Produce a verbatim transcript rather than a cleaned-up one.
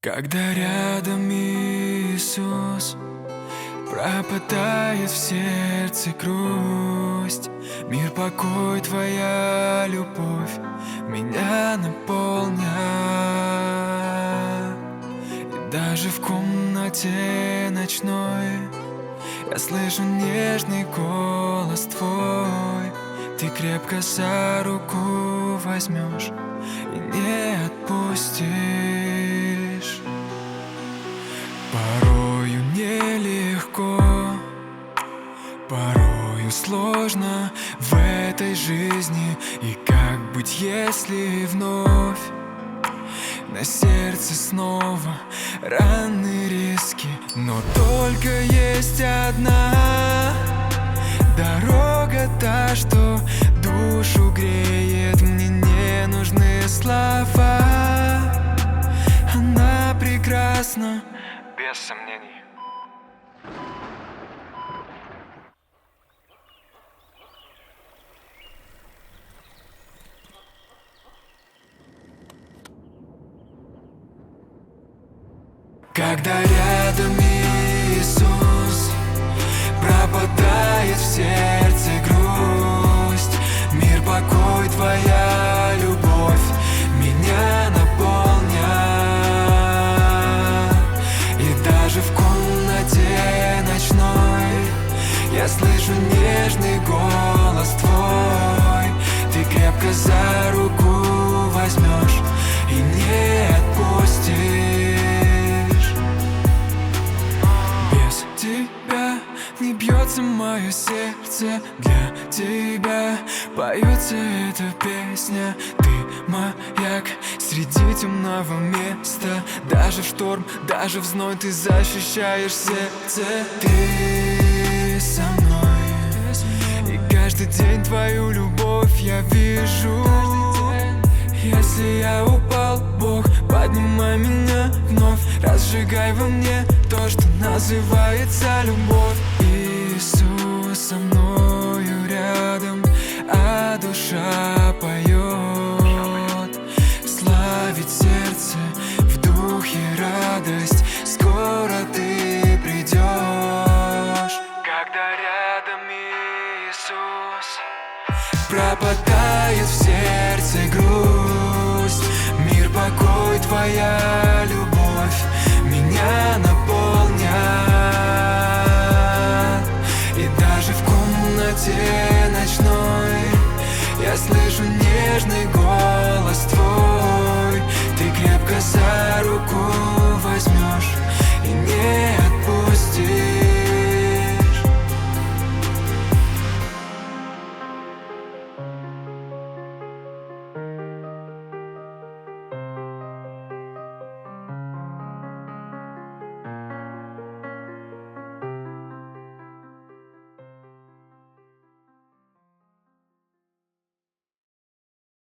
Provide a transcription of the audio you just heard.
Когда рядом Иисус, пропадает в сердце грусть. Мир, покой, твоя любовь меня наполнят. И даже в комнате ночной я слышу нежный голос твой. Ты крепко за руку возьмешь и не отпустишь. Порою нелегко, порою сложно в этой жизни. И как быть, если вновь на сердце снова раны, риски? Но только есть одна дорога, та, что душу греет. Мне не нужны слова, она прекрасна, без сомнений. Когда рядом Иисус, пропадает в сердце грусть. Мир, покой, твоя любовь меня наполнят. И даже в комнате ночной я слышу нежный голос твой. Ты крепко за руку возьмешь и не отпустишь. Без тебя не бьется мое сердце, для тебя поется эта песня. Ты маяк среди темного места. Даже в шторм, даже в зной ты защищаешь сердце. Ты со мной, и каждый день твою любовь я вижу. Если я упал, Бог, поднимай меня вновь. Разжигай во мне то, что называется любовь. Иисус со мною рядом, а душа поет. Славит сердце, в духе радость. Скоро ты придешь. Когда рядом Иисус, пропадает в сердце грусть. Мир, покой, твоя любовь меня наполнят. И даже в комнате ночной я слышу нежный голос твой.